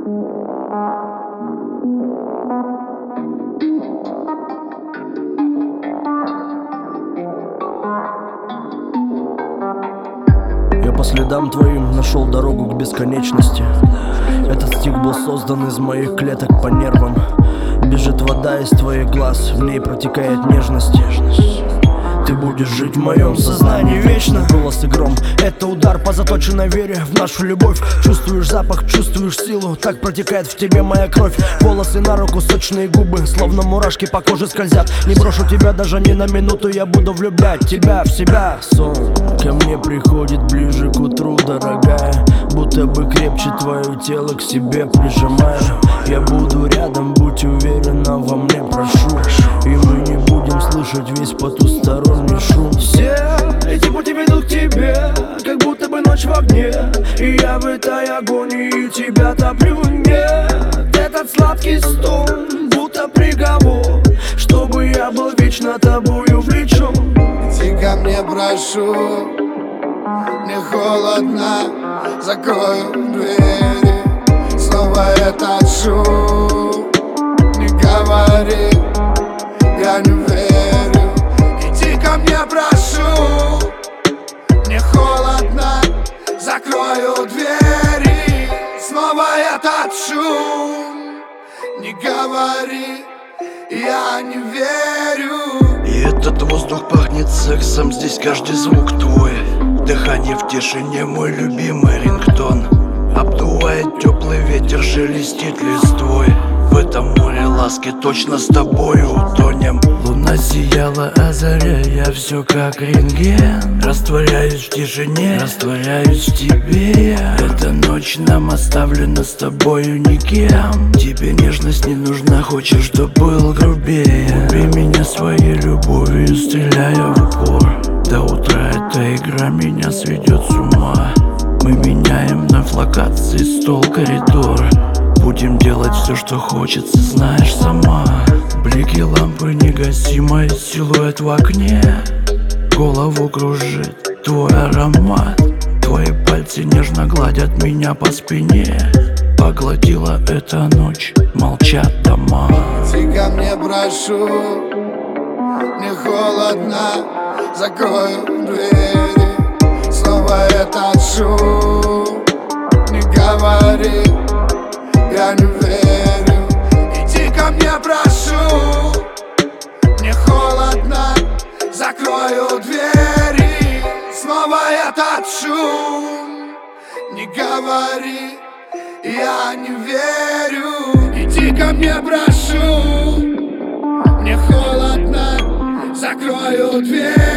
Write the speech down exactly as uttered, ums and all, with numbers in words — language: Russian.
Я по следам твоим нашел дорогу к бесконечности. Этот стих был создан из моих клеток по нервам. Бежит вода из твоих глаз, в ней протекает нежность. Ты будешь жить в моем сознании вечно. Голос и гром — это удар по заточенной вере в нашу любовь. Чувствуешь запах, чувствуешь силу, так протекает в тебе моя кровь. Волосы на руку, сочные губы, словно мурашки по коже скользят. Не брошу тебя даже ни на минуту, я буду влюблять тебя в себя. Сон ко мне приходит ближе к утру, дорогая, будто бы крепче твое тело к себе прижимаю. Я буду рядом, будь уверена во мне, прошу. И мы не будем слышать весь потусторонний шум. Все эти пути ведут к тебе, как будто бы ночь в огне. И я в этой агонии тебя топлю. Нет, этот сладкий стон, будто приговор, чтобы я был вечно тобою влечен. Иди ко мне, прошу, мне холодно, закрою двери. Снова этот шум, не говори, я не верю. Иди ко мне, прошу, мне холодно, закрою двери. Снова этот шум, не говори, я не верю. И этот воздух пахнет сексом, здесь каждый звук твой. Дыхание в тишине, мой любимый рингтон. Обдувает теплый ветер, шелестит листвой. В этом море ласки точно с тобою утонем. Луна сияла, озаряя все как рентген. Растворяюсь в тишине, растворяюсь в тебе. Эта ночь нам оставлена с тобою никем. Тебе нежность не нужна, хочешь, чтоб был грубее. Убей меня своей любовью, стреляя в упор. До утра эта игра меня сведет с ума. Мы меняем на локации, стол, коридор. Будем делать все, что хочется, знаешь сама. Блики лампы негасимый силуэт в окне. Голову кружит твой аромат. Твои пальцы нежно гладят меня по спине. Поглотила эта ночь, молчат дома. Иди ко мне, прошу, мне холодно, закрою двери. Снова этот шум, не говори, я не верю. Иди ко мне, прошу, мне холодно, закрою двери. Снова этот шум, не говори, я не верю. Иди ко мне, прошу, мне холодно, закрою двери.